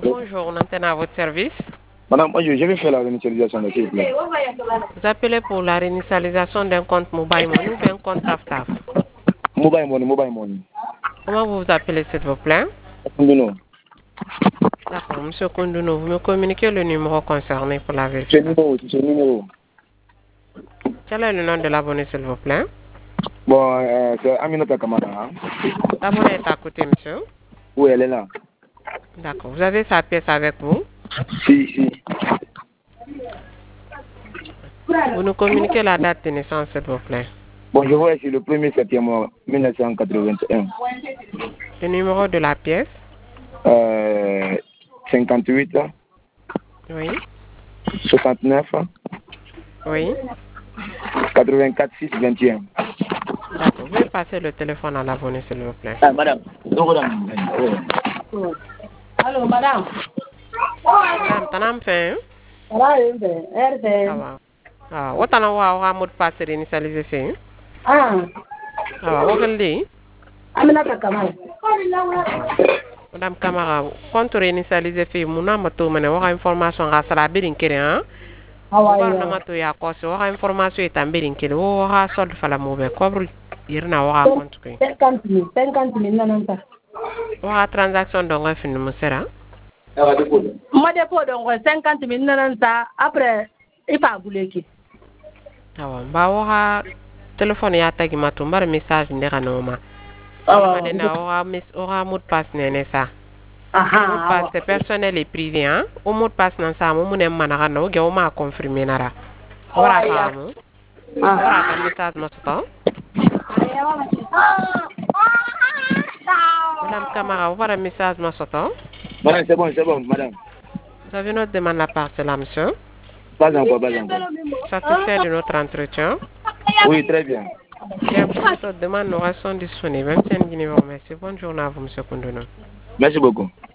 bonjour, on antenne à votre service. Madame, je vais faire la réinitialisation, s'il vous plaît. Vous appelez pour la réinitialisation d'un compte Mobile Money ou bien compte TAF-TAF. Mobile money. Comment vous vous appelez, s'il vous plaît? Non. D'accord, monsieur Koundouno, vous me communiquez le numéro concerné pour la vérification. C'est le numéro. Quel est le nom de l'abonné, s'il vous plaît? Bon, c'est Aminata Kamara. Hein? L'abonné est à côté, monsieur. Oui, elle est là. D'accord, vous avez sa pièce avec vous? Si. Vous nous communiquez la date de naissance, s'il vous plaît. Bon, je vois ici le 1er septembre 1981. Le numéro de la pièce? 58. Oui. 69. Oui. 84 6 21. D'accord, vous pouvez passer le téléphone à l'abonné, s'il vous plaît. Ah, madame. Allô, madame. Madame, tanam fin? Ah, what an hour mot passe réinitialisé fait? Ah, wakal di? Aminata Kamara. Madame Camara, compte réinitialisé fait muna mato mane waka information ga sala birin kere hein? War na mato ya kosi waka information eta birin kere wo waka solde fala mo be cobre irna waka compte ko. 50 000 nananta. Waka transaction donga fin mo sera? Moi dépôt donc 50 000 nananta après il pas bouleki. Awa ba waka téléphone ya tagi mato mbar message ndeka noma. Madena aura mot de passe nene ça. Mot de passe c'est personnel et privé hein. Au mot de passe nan ça mo munem manaka no ge o ma confirmer nara. Ora famu. Ora ka message mo soto. Madame Camara, voilà message mo soto. Madame, c'est bon, madame. Vous avez notre demande la parcelle là, monsieur? Pas encore. Satisfait de notre entretien? Oui, très bien. Bien, pour votre demande, nous restons disponibles. Même si un numéro, merci. Bonne journée à vous, monsieur Koundouno. Merci beaucoup.